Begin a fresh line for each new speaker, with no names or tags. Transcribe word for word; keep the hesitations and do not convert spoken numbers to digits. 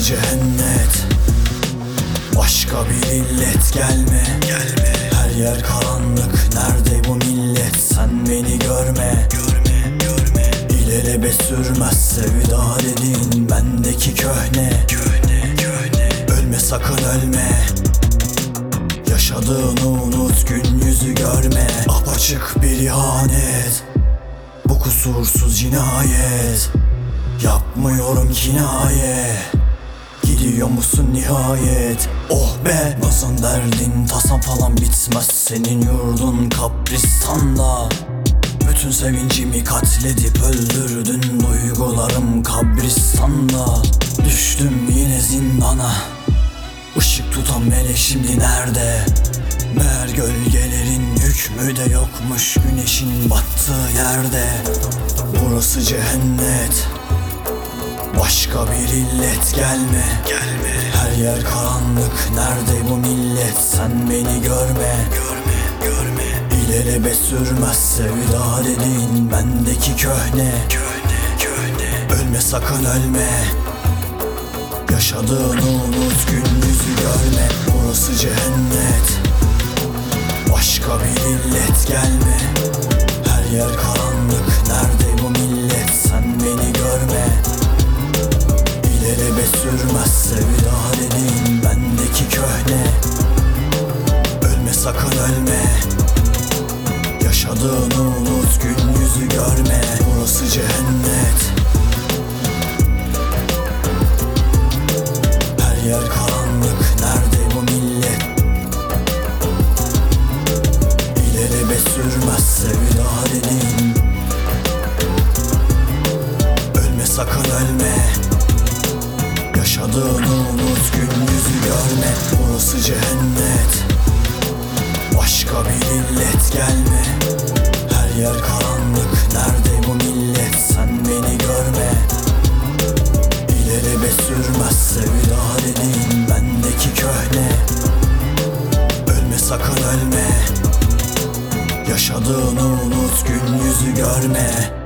cennet, başka bir illet. Gelme, gelme. Her yer karanlık, nerede bu millet? Sen beni görme, görme, görme. İlelebe sürmez sevda dediğin bendeki köhne, köhne, köhne. Ölme sakın ölme, yaşadığını unut, gün yüzü görme. Apaçık bir ihanet, bu kusursuz cinayet. Yapmıyorum kinaye, gidiyor musun nihayet? Oh be, nasıl derdin tasan falan bitmez. Senin yurdun Kabristan'da. Bütün sevincimi katledip öldürdün, duygularım kabristan'da. Düştüm yine zindana, Işık tutan melek şimdi nerede? Meğer gölgelerin hükmü de yokmuş güneşin battığı yerde. Burası cennet, başka bir illet. Gelme, gelme. Her yer karanlık, nerede bu millet? Sen beni görme, görme, görme. İlelebe sürmez sevda dediğin bendeki köhne, köhne, köhne. Ölme sakın ölme, yaşadığını unut, gün yüzü görme. Burası cennet, başka bir illet. Gelme, her yer karanlık, nerede bu millet? Sen beni görme, İlelebe sürmez sevda dediğin bendeki köhne. Ölme sakın ölme, yaşadığını unut, gün yüzü görme. Burası cennet, her yer karanlık, nerede bu millet? İlelebe sürmez sevda dediğin. Ölme sakın ölme, yaşadığını unut, gün yüzü görme. Burası cennet, başka bir illet. Gelme, her yer karanlık, nerede bu millet? Sen beni görme, İlelebe sürmez sevda dediğin bendeki köhne. Ölme sakın ölme, yaşadığını unut, gün yüzü görme.